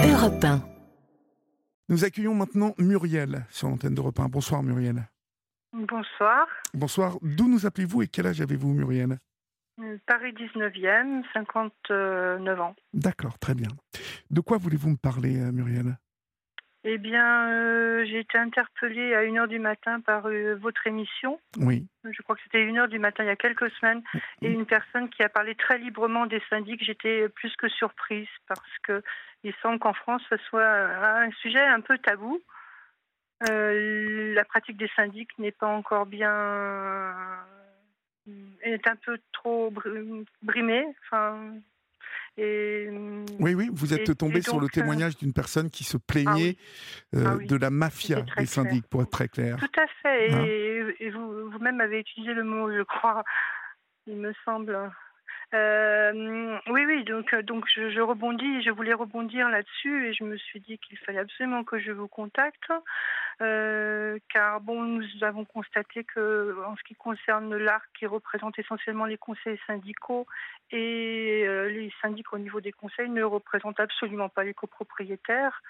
Europe 1. Nous accueillons maintenant Muriel sur l'antenne d'Europe 1. Bonsoir Muriel. Bonsoir. Bonsoir. D'où nous appelez-vous et quel âge avez-vous Muriel ? Paris 19e, 59 ans. D'accord, très bien. De quoi voulez-vous me parler Muriel ? Eh bien, j'ai été interpellée à 1h du matin par votre émission. Oui. Je crois que c'était 1h du matin il y a quelques semaines. Et une personne qui a parlé très librement des syndics. J'étais plus que surprise parce qu'il semble qu'en France, ce soit un sujet un peu tabou. La pratique des syndics n'est pas encore bien... est un peu trop brimée. Oui, vous êtes tombé sur le témoignage d'une personne qui se plaignait de la mafia des syndics, pour être très clair. Tout à fait, et vous-même avez utilisé le mot, je crois, il me semble. Oui, donc je rebondis, je voulais rebondir là-dessus et je me suis dit qu'il fallait absolument que je vous contacte, car nous avons constaté que en ce qui concerne l'ARC, qui représente essentiellement les conseils syndicaux et les syndics au niveau des conseils ne représentent absolument pas les copropriétaires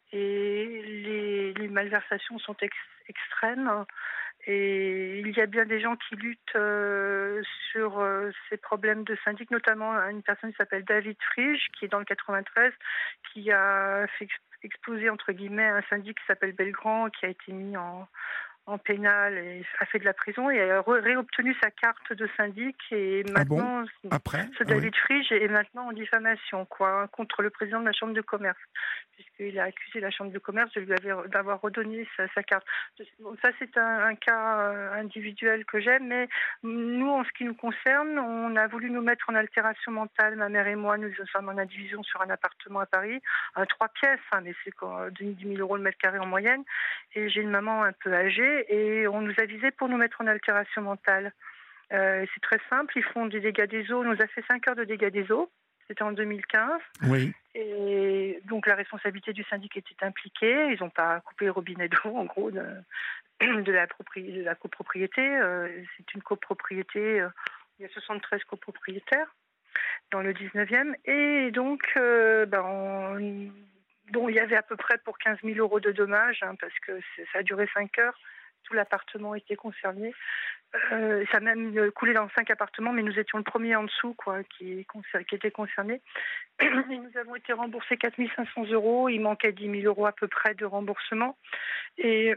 et les malversations sont extrêmes. Et il y a bien des gens qui luttent sur ces problèmes de syndic, notamment une personne qui s'appelle David Frige, qui est dans le 93, qui a fait exploser, entre guillemets, un syndic qui s'appelle Belgrand, qui a été mis en pénal et a fait de la prison et a réobtenu sa carte de syndic et maintenant David Frige est maintenant en diffamation contre le président de la Chambre de commerce puisqu'il a accusé la Chambre de commerce d'avoir redonné sa carte. Ça c'est un cas individuel que j'aime, mais nous en ce qui nous concerne, on a voulu nous mettre en altération mentale, ma mère et moi, nous sommes en indivision sur un appartement à Paris, 3 pièces, mais c'est 10 000 euros le mètre carré en moyenne et j'ai une maman un peu âgée et on nous a visé pour nous mettre en altération mentale. C'est très simple, ils font des dégâts des eaux. On nous a fait 5 heures de dégâts des eaux, c'était en 2015. Oui. Et donc la responsabilité du syndic était impliquée. Ils n'ont pas coupé le robinet d'eau, en gros, de la copropriété. C'est une copropriété, il y a 73 copropriétaires dans le 19e. Et donc, il y avait à peu près pour 15 000 euros de dommages, parce que ça a duré 5 heures. Tout l'appartement était concerné. Ça a même coulé dans 5 appartements, mais nous étions le premier en dessous qui était concerné. Et nous avons été remboursés 4 500 euros. Il manquait 10 000 euros à peu près de remboursement. Et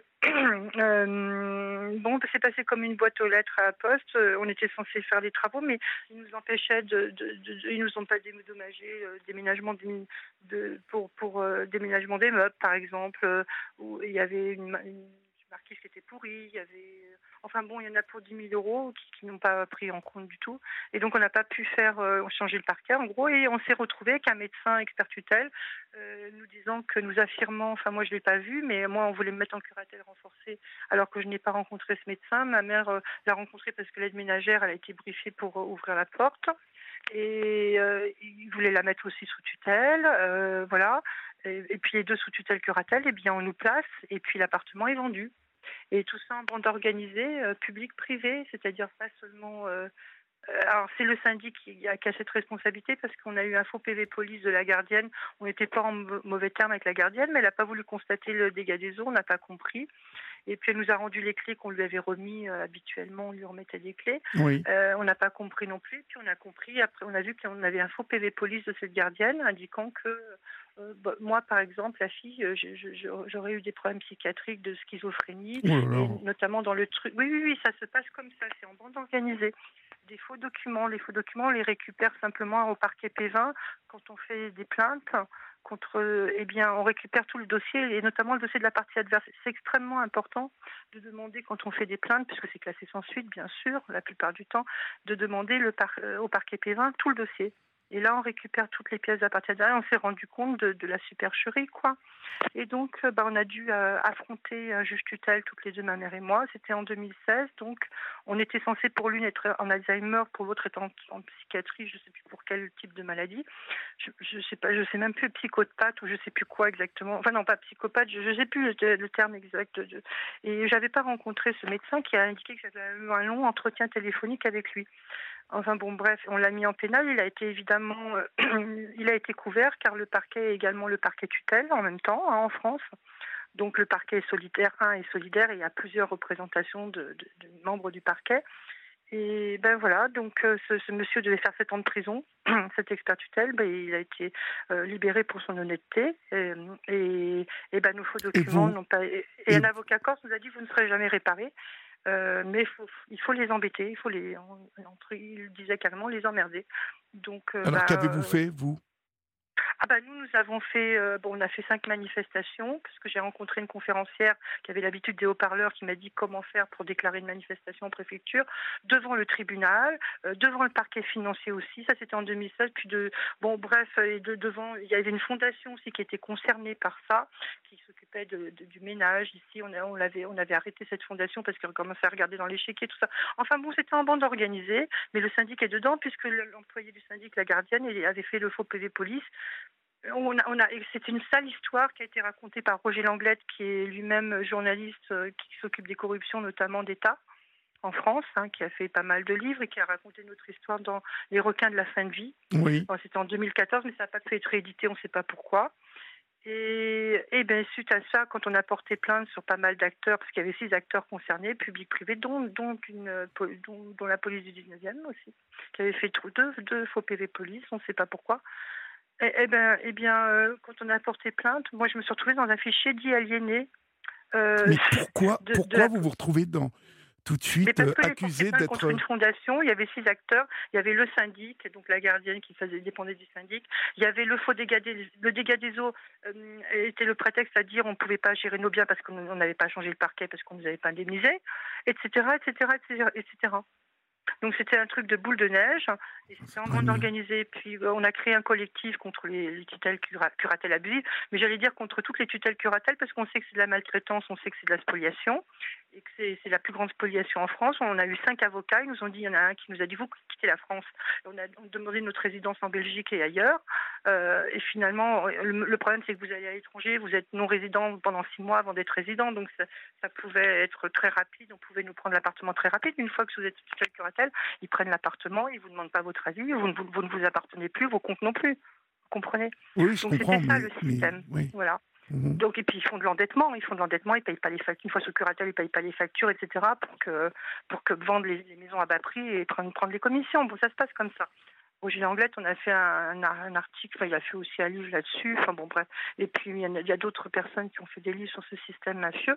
c'est passé comme une boîte aux lettres à la poste. On était censé faire des travaux, mais ils nous empêchaient ils nous ont pas dédommagé déménagement pour déménagement des meubles, par exemple, où il y avait une marquise qui était pourrie, il y avait... il y en a pour 10 000 euros qui n'ont pas pris en compte du tout. Et donc, on n'a pas pu changer le parquet, en gros, et on s'est retrouvé avec un médecin expert tutelle nous disant que nous affirmant, moi, je ne l'ai pas vu, mais moi, on voulait me mettre en curatelle renforcée alors que je n'ai pas rencontré ce médecin. Ma mère l'a rencontré parce que l'aide ménagère, elle a été briefée pour ouvrir la porte. Et il voulait la mettre aussi sous tutelle, voilà. Et puis, les deux sous tutelle curatelle, on nous place, et puis l'appartement est vendu. Et tout ça en bande organisée, public-privé, c'est-à-dire pas seulement... alors c'est le syndic qui a cette responsabilité parce qu'on a eu un faux PV police de la gardienne. On n'était pas en mauvais termes avec la gardienne, mais elle n'a pas voulu constater le dégât des eaux, on n'a pas compris. Et puis elle nous a rendu les clés qu'on lui avait remis habituellement, on lui remettait les clés. Oui. On n'a pas compris non plus. Puis on a compris, après on a vu qu'on avait un faux PV police de cette gardienne indiquant que moi par exemple, la fille, j'aurais eu des problèmes psychiatriques de schizophrénie, et notamment dans le truc. Oui, ça se passe comme ça, c'est en bande organisée. Des faux documents. Les faux documents, on les récupère simplement au parquet P20 quand on fait des plaintes. On récupère tout le dossier et notamment le dossier de la partie adverse. C'est extrêmement important de demander quand on fait des plaintes, puisque c'est classé sans suite, bien sûr, la plupart du temps, de demander au parquet P20 tout le dossier. Et là, on récupère toutes les pièces de la partie adverse. On s'est rendu compte de la supercherie, Et donc, on a dû affronter un juge tutelle toutes les deux, ma mère et moi. C'était en 2016. Donc, on était censé pour l'une être en Alzheimer, pour l'autre être en psychiatrie, je ne sais plus pour quel type de maladie. Je sais pas, je sais même plus psychopathe ou je sais plus quoi exactement. Enfin non, pas psychopathe, je sais plus le terme exact. Et j'avais pas rencontré ce médecin qui a indiqué que j'avais eu un long entretien téléphonique avec lui. Enfin bon, bref, on l'a mis en pénal. Il a été évidemment, il a été couvert car le parquet est également le parquet tutelle en même temps en France. Donc le parquet est solidaire, est solidaire et il y a plusieurs représentations de membres du parquet. Et ben voilà, donc ce monsieur devait faire 7 ans de prison, cet expert tutelle, il a été libéré pour son honnêteté. Et ben nos faux documents n'ont pas. Et un avocat corse nous a dit vous ne serez jamais réparés. Mais il faut les embêter, il disait carrément les emmerder. Donc, alors qu'avez-vous fait, vous? Nous avons fait, on a fait 5 manifestations, parce que j'ai rencontré une conférencière qui avait l'habitude des haut-parleurs, qui m'a dit comment faire pour déclarer une manifestation en préfecture, devant le tribunal, devant le parquet financier aussi, ça c'était en 2016, puis devant, il y avait une fondation aussi qui était concernée par ça, qui s'occupait du ménage, ici on avait arrêté cette fondation parce qu'on commençait à regarder dans l'échiquier, tout ça. Enfin bon, c'était en bande organisée, mais le syndic est dedans, puisque l'employé du syndic, la gardienne, il avait fait le faux PV police. C'était une sale histoire qui a été racontée par Roger Langlette, qui est lui-même journaliste qui s'occupe des corruptions, notamment d'État en France, qui a fait pas mal de livres et qui a raconté notre histoire dans Les requins de la fin de vie. Oui. Bon, c'était en 2014, mais ça n'a pas pu être réédité, on ne sait pas pourquoi. Et suite à ça, quand on a porté plainte sur pas mal d'acteurs, parce qu'il y avait 6 acteurs concernés, publics-privés, dont la police du 19e aussi, qui avait fait deux faux PV police, on ne sait pas pourquoi. Quand on a porté plainte, moi je me suis retrouvée dans un fichier dit aliéné. Mais pourquoi vous vous retrouvez tout de suite accusé d'être... Contre une fondation, il y avait 6 acteurs, il y avait le syndic, donc la gardienne qui dépendait du syndic, il y avait le dégât des eaux était le prétexte à dire on ne pouvait pas gérer nos biens parce qu'on n'avait pas changé le parquet, parce qu'on ne nous avait pas indemnisé, etc., etc., etc., etc. Donc c'était un truc de boule de neige, et c'était en bande organisée. Puis on a créé un collectif contre les tutelles curatelles abusives, mais j'allais dire contre toutes les tutelles curatelles, parce qu'on sait que c'est de la maltraitance, on sait que c'est de la spoliation, et que c'est la plus grande spoliation en France. On a eu 5 avocats, ils nous ont dit, il y en a un qui nous a dit vous quittez la France. On a demandé notre résidence en Belgique et ailleurs, et finalement le problème c'est que vous allez à l'étranger, vous êtes non résident pendant 6 mois avant d'être résident, donc ça pouvait être très rapide, on pouvait nous prendre l'appartement très rapide. Une fois que vous êtes tutelle curatelle, ils prennent l'appartement, ils ne vous demandent pas votre avis, vous ne vous appartenez plus, vos comptes non plus. Vous comprenez? Oui, je comprends. C'était ça le système. Oui. Voilà. Donc, et puis ils font de l'endettement, ils ne payent pas les factures. Une fois sous curatelle, ils ne payent pas les factures, etc. pour que vendre les maisons à bas prix et prendre les commissions. Bon, ça se passe comme ça. Roger Langlette, on a fait un article, il a fait aussi un livre là-dessus, bref. Et puis il y a d'autres personnes qui ont fait des livres sur ce système mafieux.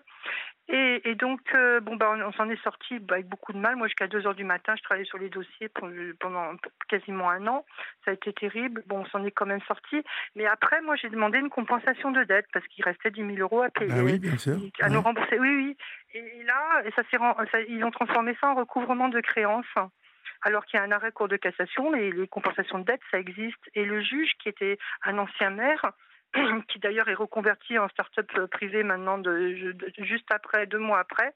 Et donc, on s'en est sorti avec beaucoup de mal. Moi, jusqu'à 2h du matin, je travaillais sur les dossiers pendant quasiment 1 an. Ça a été terrible. Bon, on s'en est quand même sorti. Mais après, moi, j'ai demandé une compensation de dette parce qu'il restait 10 000 euros à payer. Ah oui, bien sûr. À nous rembourser. Oui. Et là, ils ont transformé ça en recouvrement de créances. Alors qu'il y a un arrêt cour de cassation, les compensations de dette, ça existe. Et le juge, qui était un ancien maire, qui d'ailleurs est reconverti en start-up privé maintenant, juste après, 2 mois après,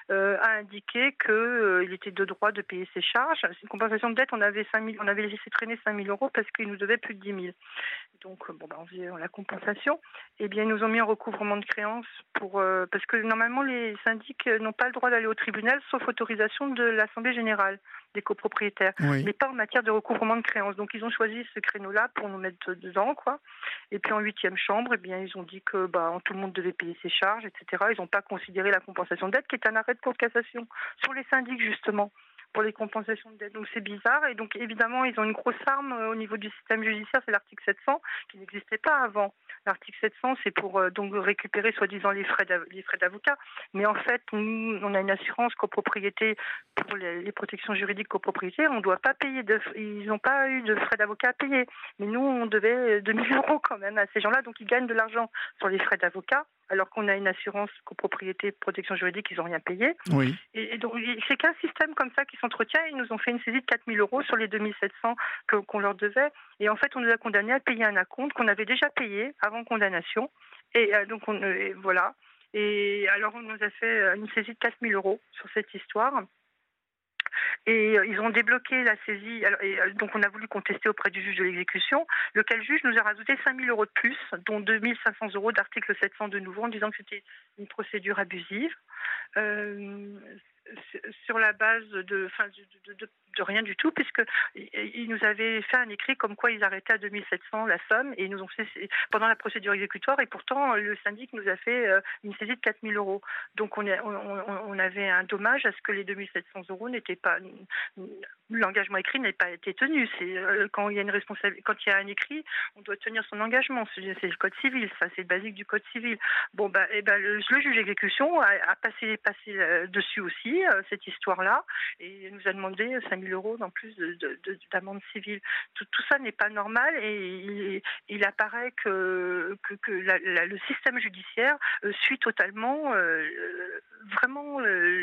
a indiqué qu'il était de droit de payer ses charges. C'est une compensation de dette, on avait laissé traîner 5 000 euros parce qu'il nous devait plus de 10 000. Donc, on faisait la compensation. Eh bien, ils nous ont mis en recouvrement de créances parce que normalement, les syndics n'ont pas le droit d'aller au tribunal sauf autorisation de l'Assemblée générale des copropriétaires, mais pas en matière de recouvrement de créances. Donc, ils ont choisi ce créneau-là pour nous mettre dedans, quoi. Et puis, en 8e chambre, ils ont dit que tout le monde devait payer ses charges, etc. Ils n'ont pas considéré la compensation de dette, qui est un arrêt de cour de cassation sur les syndics, justement, pour les compensations de dette. Donc, c'est bizarre. Et donc, évidemment, ils ont une grosse arme au niveau du système judiciaire, c'est l'article 700, qui n'existait pas avant. L'article 700, c'est pour donc récupérer soi-disant les frais d'avocat. Mais en fait, nous, on a une assurance copropriété pour les protections juridiques copropriétaires. On ne doit pas payer ils n'ont pas eu de frais d'avocat à payer. Mais nous, on devait 2 000 euros quand même à ces gens-là. Donc, ils gagnent de l'argent sur les frais d'avocat, alors qu'on a une assurance copropriété protection juridique, ils n'ont rien payé. Oui. Et donc, c'est qu'un système comme ça qui s'entretient. Ils nous ont fait une saisie de 4 000 euros sur les 2 700 qu'on leur devait. Et en fait, on nous a condamnés à payer un acompte qu'on avait déjà payé avant condamnation. Et donc, voilà. Et alors, on nous a fait une saisie de 4 000 euros sur cette histoire. Et ils ont débloqué la saisie. Donc, on a voulu contester auprès du juge de l'exécution, lequel juge nous a rajouté 5 000 euros de plus, dont 2 500 euros d'article 700 de nouveau, en disant que c'était une procédure abusive. sur la base de rien du tout, puisque ils nous avaient fait un écrit comme quoi ils arrêtaient à 2700 la somme, et ils nous ont fait pendant la procédure exécutoire, et pourtant le syndic nous a fait une saisie de 4000 euros. Donc on avait un dommage à ce que les 2700 euros n'étaient pas, l'engagement écrit n'ait pas été tenu. C'est quand il y a quand il y a un écrit, on doit tenir son engagement. C'est le code civil, ça, c'est le basique du code civil. Bon, le juge d'exécution a passé dessus aussi cette histoire-là, et nous a demandé 5000 euros en plus d'amende civile. Tout ça n'est pas normal, et il apparaît que le système judiciaire suit totalement vraiment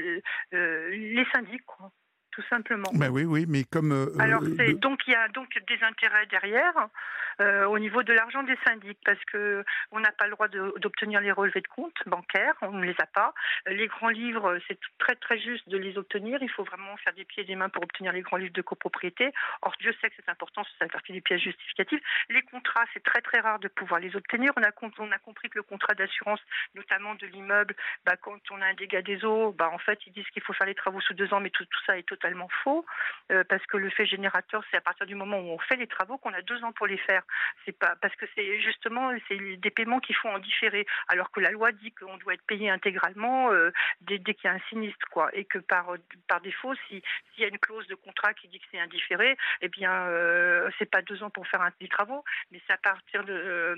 les syndics, quoi. Tout simplement. Ben oui, mais comme... Alors, donc il y a donc des intérêts derrière au niveau de l'argent des syndics, parce que on n'a pas le droit d'obtenir les relevés de compte bancaires, on ne les a pas. Les grands livres, c'est très très juste de les obtenir. Il faut vraiment faire des pieds et des mains pour obtenir les grands livres de copropriété. Or, Dieu sait que c'est important, ça fait partie des pièces justificatives. Les contrats, c'est très très rare de pouvoir les obtenir. On a compris que le contrat d'assurance, notamment de l'immeuble, quand on a un dégât des eaux, en fait, ils disent qu'il faut faire les travaux sous 2 ans, mais tout ça est totalement faux, parce que le fait générateur, c'est à partir du moment où on fait les travaux qu'on a 2 ans pour les faire. C'est pas parce que c'est justement des paiements qu'il faut en différer, alors que la loi dit qu'on doit être payé intégralement dès qu'il y a un sinistre, quoi, et que par défaut, s'il y a une clause de contrat qui dit que c'est indifféré, eh bien c'est pas 2 ans pour faire des travaux, mais c'est à partir de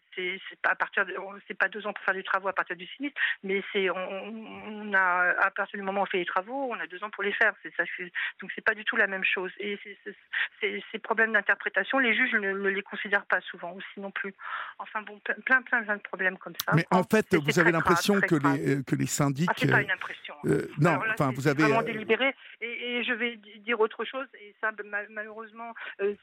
c'est pas 2 ans pour faire des travaux à partir du sinistre, mais on a, à partir du moment où on fait les travaux, on a 2 ans pour les faire. Donc c'est pas du tout la même chose. Et ces problèmes d'interprétation, les juges ne les considèrent pas souvent aussi non plus. Enfin bon, plein de problèmes comme ça. Mais en fait, vous avez l'impression que les syndics... c'est pas une impression. Non, là, enfin vous avez... vraiment délibéré. Et je vais dire autre chose, et ça malheureusement,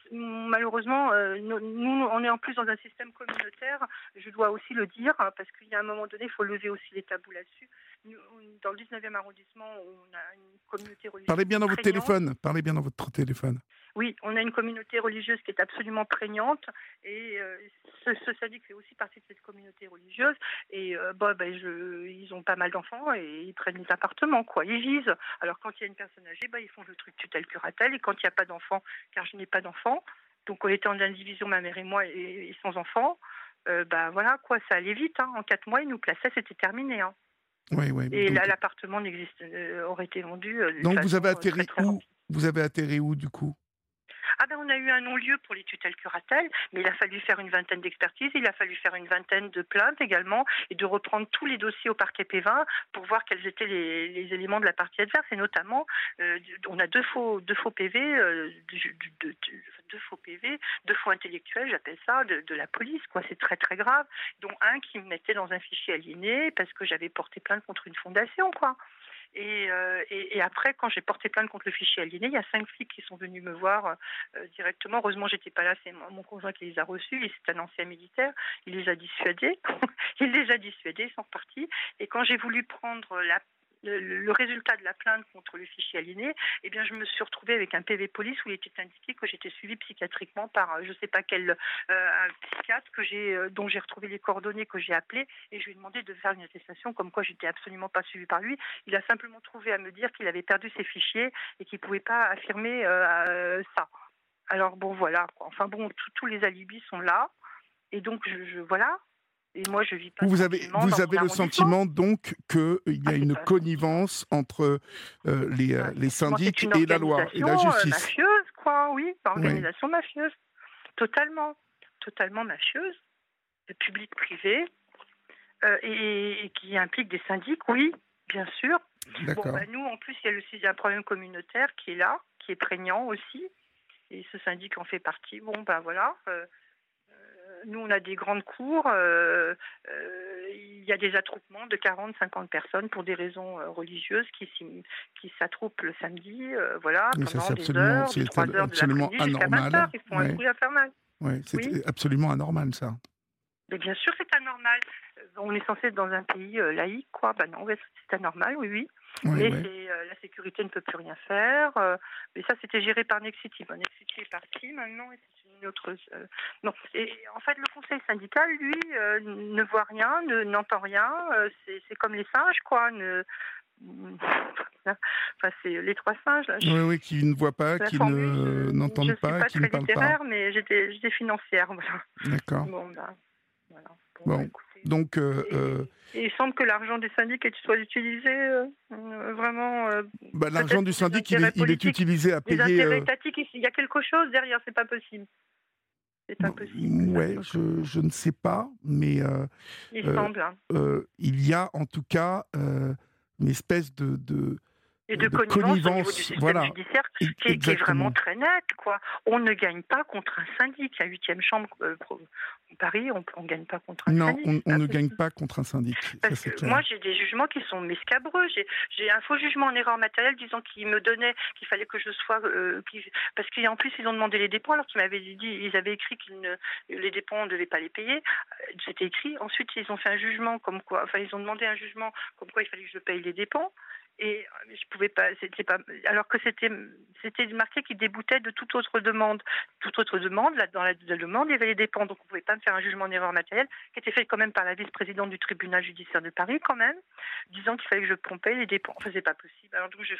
nous on est en plus dans un système communautaire. Je dois aussi le dire, parce qu'il y a un moment donné, il faut lever aussi les tabous là-dessus. Dans le 19e arrondissement, on a une communauté religieuse. Parlez bien dans votre téléphone. Oui, on a une communauté religieuse qui est absolument prégnante, et ce syndic fait aussi partie de cette communauté religieuse, et ils ont pas mal d'enfants, et ils prennent des appartements, quoi. Ils visent. Alors quand il y a une personne âgée, ils font le truc tutelle-curatelle, et quand il n'y a pas d'enfants, car je n'ai pas d'enfants, donc on était en indivision, ma mère et moi, et sans enfants, voilà, quoi, ça allait vite, hein. En 4 mois, ils nous plaçaient, c'était terminé, hein. Oui. Et là, l'appartement aurait été vendu. Donc vous avez atterri où ? Vous avez atterri où, du coup ? On a eu un non-lieu pour les tutelles-curatelles, mais il a fallu faire une vingtaine d'expertises, il a fallu faire une vingtaine de plaintes également, et de reprendre tous les dossiers au parquet P20 pour voir quels étaient les éléments de la partie adverse. Et notamment, on a deux faux PV, deux faux intellectuels, j'appelle ça, de la police, quoi. C'est très très grave, dont un qui me mettait dans un fichier aliéné parce que j'avais porté plainte contre une fondation, quoi. Et après, quand j'ai porté plainte contre le fichier aliéné, il y a 5 flics qui sont venus me voir directement. Heureusement, j'étais pas là, c'est mon conjoint qui les a reçus. Et c'est un ancien militaire. Il les a dissuadés. Ils sont repartis. Et quand j'ai voulu prendre le résultat de la plainte contre le fichier aliéné, eh bien, je me suis retrouvée avec un PV police où il était indiqué que j'étais suivie psychiatriquement par je ne sais pas quel un psychiatre dont j'ai retrouvé les coordonnées, que j'ai appelé, et je lui ai demandé de faire une attestation comme quoi j'étais absolument pas suivie par lui. Il a simplement trouvé à me dire qu'il avait perdu ses fichiers et qu'il pouvait pas affirmer ça. Alors bon, voilà, quoi. Enfin bon, tous les alibis sont là, et donc voilà. Et moi, je vis pas. Vous avez le sentiment donc qu'il y a une connivence entre les syndics et la loi et la justice. Mafieuse, quoi, oui, organisation mafieuse, totalement mafieuse, public-privé, et qui implique des syndics, oui, bien sûr. D'accord. Nous, en plus, il y a un problème communautaire qui est là, qui est prégnant aussi, et ce syndic en fait partie. Voilà. Nous, on a des grandes cours, il y a des attroupements de 40-50 personnes pour des raisons religieuses qui s'attroupent le samedi, voilà, pendant des heures, de 3 heures de l'après-midi jusqu'à 20 heures. Ils font un bruit infernal. C'est absolument anormal, ça. Mais bien sûr, c'est anormal. On est censé être dans un pays laïque, quoi. Non, c'est anormal, oui. Mais la sécurité ne peut plus rien faire. Mais ça, c'était géré par Nexity. Nexity est parti maintenant, et c'est une autre... non. Et en fait, le conseil syndical, lui, ne voit rien, n'entend rien. C'est comme les singes, quoi. Enfin, c'est les trois singes. Là, Oui, qui ne voient pas, qui n'entendent pas, qui ne parlent pas. Je ne suis pas très littéraire, mais j'étais financière. Voilà. D'accord. Bon, voilà. Bon. Écoutez, Donc, et il semble que l'argent des syndics soit utilisé vraiment. l'argent du syndic, il est utilisé à payer. Les intérêts étatiques, il y a quelque chose derrière, c'est pas possible. C'est pas possible. Ouais, je ne sais pas, mais il semble. Il y a en tout cas une espèce de connivence au niveau du système judiciaire qui est vraiment très nette, quoi. On ne gagne pas contre un syndic. La 8e chambre Paris, on ne gagne pas contre un syndic. Non, on ne gagne pas contre un syndic. Parce que moi, j'ai des jugements qui sont scabreux. J'ai un faux jugement en erreur matérielle disant qu'il me donnait, qu'il fallait que je sois... parce qu'en plus, ils ont demandé les dépôts, alors qu'ils m'avaient dit, ils avaient écrit les dépôts, on ne devait pas les payer. C'était écrit. Ensuite, ils ont fait un jugement comme quoi... Enfin, ils ont demandé un jugement comme quoi il fallait que je paye les dépôts. Et je pouvais pas, alors que c'était marqué qu'il déboutait de toute autre demande. Toute autre demande, là, dans la demande, il y avait les dépens, donc on ne pouvait pas me faire un jugement en erreur matérielle, qui était fait quand même par la vice-présidente du tribunal judiciaire de Paris, quand même, disant qu'il fallait que je pompais les dépens. Enfin, c'est pas possible. Alors donc je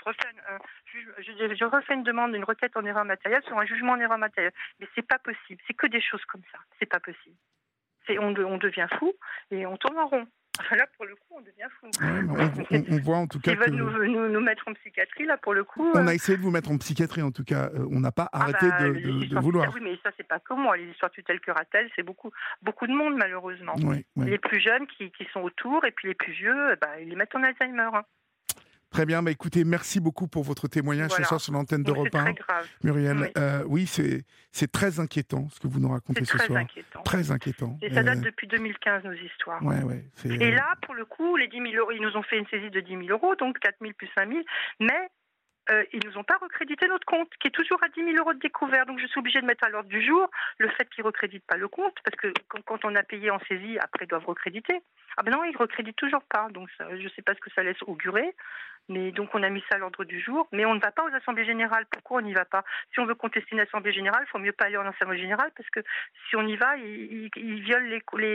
refais une demande, une requête en erreur matérielle sur un jugement en erreur matérielle. Mais c'est pas possible. C'est que des choses comme ça. C'est pas possible. On devient fou et on tourne en rond. Enfin, là, pour le coup, on devient fou. Ouais, on voit en tout cas Ils veulent nous mettre en psychiatrie, là, pour le coup. On a essayé de vous mettre en psychiatrie, en tout cas. On n'a pas arrêté de vouloir. Oui, mais ça, c'est pas que moi. Les histoires tutelle-curatelle, c'est beaucoup de monde, malheureusement. Oui. Les plus jeunes qui sont autour, et puis les plus vieux, ils les mettent en Alzheimer. Hein. Très bien, écoutez, merci beaucoup pour votre témoignage ce soir sur l'antenne d'Europe 1. C'est très grave. Muriel, oui, c'est très inquiétant ce que vous nous racontez ce soir. Très inquiétant. Et ça date depuis 2015, nos histoires. Et là, pour le coup, les 10 000 euros, ils nous ont fait une saisie de 10 000 euros, donc 4 000 plus 5 000, mais ils nous ont pas recrédité notre compte, qui est toujours à 10 000 euros de découvert. Donc je suis obligée de mettre à l'ordre du jour le fait qu'ils ne recréditent pas le compte, parce que quand on a payé en saisie, après ils doivent recréditer. Ah ben non, ils ne recréditent toujours pas. Donc ça, je ne sais pas ce que ça laisse augurer. Mais donc on a mis ça à l'ordre du jour. Mais on ne va pas aux assemblées générales. Pourquoi on n'y va pas? Si on veut contester une assemblée générale, il faut mieux pas aller en assemblée générale, parce que si on y va, ils violent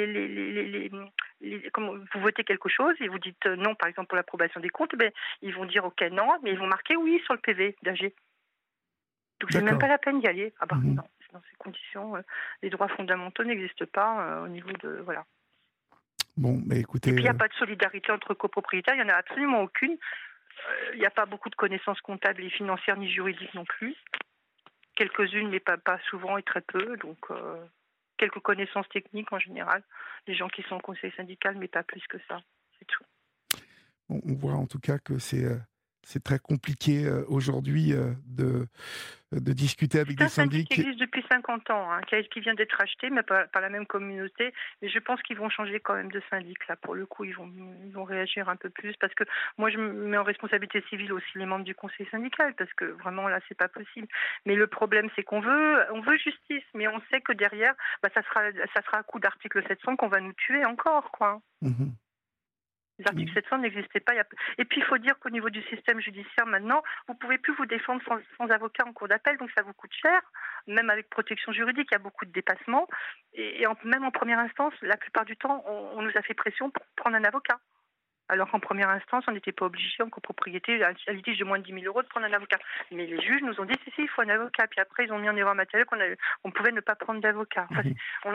comme vous votez quelque chose et vous dites non, par exemple pour l'approbation des comptes, ils vont dire ok non, mais ils vont marquer oui sur le PV d'AG. Donc c'est même pas la peine d'y aller. Ah bah non, dans ces conditions, les droits fondamentaux n'existent pas au niveau de Bon, mais écoutez. Et puis il n'y a pas de solidarité entre copropriétaires, il n'y en a absolument aucune. Il n'y a pas beaucoup de connaissances comptables et financières ni juridiques non plus. Quelques-unes, mais pas souvent et très peu. Donc quelques connaissances techniques en général. Les gens qui sont au conseil syndical, mais pas plus que ça. C'est tout. Bon, on voit en tout cas que c'est très compliqué aujourd'hui de discuter avec des syndics. Qui existe depuis 50 ans, qui vient d'être acheté, mais par la même communauté. Mais je pense qu'ils vont changer quand même de syndic. Là, pour le coup, ils vont réagir un peu plus. Parce que moi, je mets en responsabilité civile aussi les membres du conseil syndical. Parce que vraiment, là, c'est pas possible. Mais le problème, c'est qu'on veut justice. Mais on sait que derrière, ça sera à coup d'article 700 qu'on va nous tuer encore, quoi. L'article 700 n'existait pas. Et puis, il faut dire qu'au niveau du système judiciaire, maintenant, vous ne pouvez plus vous défendre sans avocat en cour d'appel, donc ça vous coûte cher. Même avec protection juridique, il y a beaucoup de dépassements. Et même en première instance, la plupart du temps, on nous a fait pression pour prendre un avocat. Alors qu'en première instance, on n'était pas obligé, en copropriété, à litige de moins de 10 000 euros, de prendre un avocat. Mais les juges nous ont dit, si, il faut un avocat. Puis après, ils ont mis en erreur matérielle qu'on pouvait ne pas prendre d'avocat. Enfin,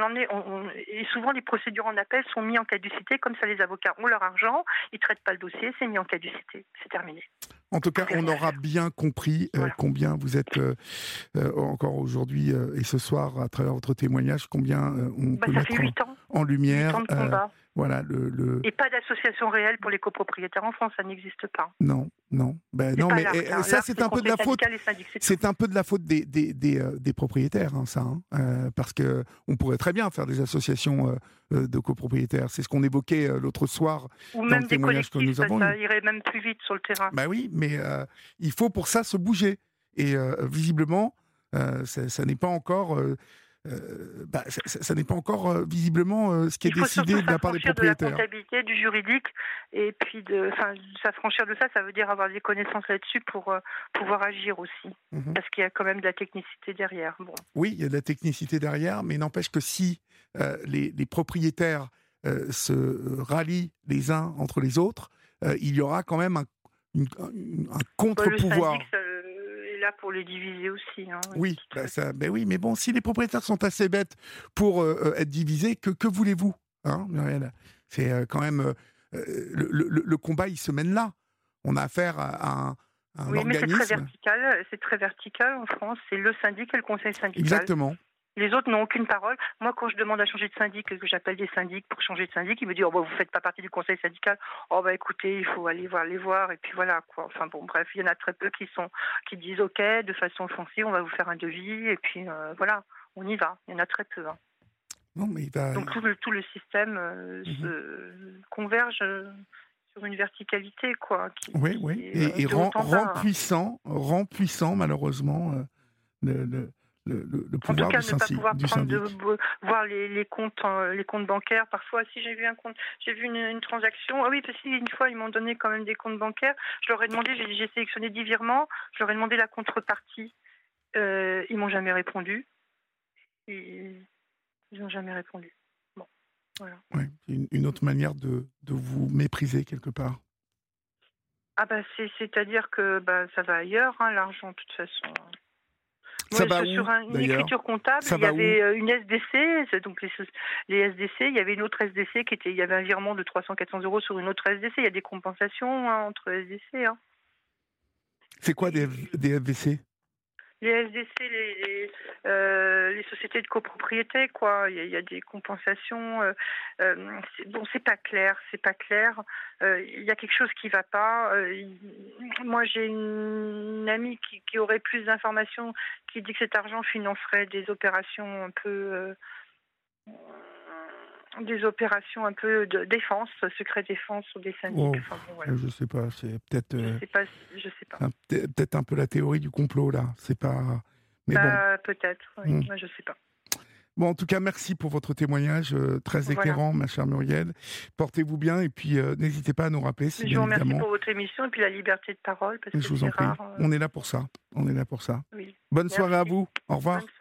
et souvent, les procédures en appel sont mises en caducité, comme ça, les avocats ont leur argent, ils ne traitent pas le dossier, c'est mis en caducité. C'est terminé. En tout cas, on aura bien compris combien vous êtes encore aujourd'hui et ce soir, à travers votre témoignage, combien on peut mettre en lumière. 8 ans de combat. Voilà, Et pas d'association réelle pour les copropriétaires en France, ça n'existe pas. Non. Non, mais ça c'est un peu de la faute. C'est un peu de la faute des propriétaires, ça, parce que on pourrait très bien faire des associations de copropriétaires. C'est ce qu'on évoquait l'autre soir ou dans même le témoignage que nous avons. Ça irait même plus vite sur le terrain. Bah oui, mais il faut pour ça se bouger. Et visiblement, ça n'est pas encore. Ça n'est pas encore visiblement ce qui est décidé de la part des propriétaires. De la comptabilité, du juridique, et puis s'affranchir de ça, ça veut dire avoir des connaissances là-dessus pour pouvoir agir aussi. Parce qu'il y a quand même de la technicité derrière. Bon. Oui, il y a de la technicité derrière, mais n'empêche que si les propriétaires se rallient les uns entre les autres, il y aura quand même un contre-pouvoir. Le syndic est là pour les diviser aussi. Hein, oui, oui, mais bon, si les propriétaires sont assez bêtes pour être divisés, que voulez-vous, hein, Muriel ? C'est quand même le combat, il se mène là. On a affaire à un organisme. Mais c'est très vertical en France. C'est le syndic et le conseil syndical. Exactement. Les autres n'ont aucune parole. Moi, quand je demande à changer de syndic, que j'appelle des syndics pour changer de syndic, ils me disent vous faites pas partie du conseil syndical. Écoutez, il faut aller les voir et puis voilà quoi. Enfin bon, bref, il y en a très peu qui disent ok, de façon offensive, on va vous faire un devis et puis voilà, on y va. Il y en a très peu. Hein. Non, mais donc tout le système converge sur une verticalité quoi. Oui. Et rend puissant malheureusement le pouvoir en tout cas, ne pas pouvoir voir les comptes bancaires. Parfois, si j'ai vu un compte, j'ai vu une transaction. Ah oui, parce qu'une fois, ils m'ont donné quand même des comptes bancaires. Je leur ai demandé, j'ai sélectionné 10 virements. Je leur ai demandé la contrepartie. Ils m'ont jamais répondu. Ils n'ont jamais répondu. Bon, voilà. Ouais, une autre manière de vous mépriser quelque part. Ah c'est-à-dire que ça va ailleurs, hein, l'argent, de toute façon. Ça va sur où, une écriture comptable, il y avait une SDC, donc les SDC, il y avait une autre SDC il y avait un virement de 300-400 euros sur une autre SDC. Il y a des compensations entre SDC. Hein. C'est quoi des SDC ? Les SDC, les sociétés de copropriété, quoi. Il y a des compensations. C'est pas clair. Il y a quelque chose qui va pas. Moi, j'ai une amie qui aurait plus d'informations, qui dit que cet argent financerait des opérations un peu de défense, secret défense ou des syndics. Voilà. Je sais pas, c'est peut-être. Je sais pas. Peut-être un peu la théorie du complot là. C'est pas. Mais bon. Peut-être. Oui. Moi, je sais pas. Bon, en tout cas, merci pour votre témoignage très éclairant, ma chère Muriel. Portez-vous bien et puis n'hésitez pas à nous rappeler. Je vous remercie pour votre émission et puis la liberté de parole. Parce que je vous en prie. On est là pour ça. Oui. Bonne soirée à vous. Au revoir.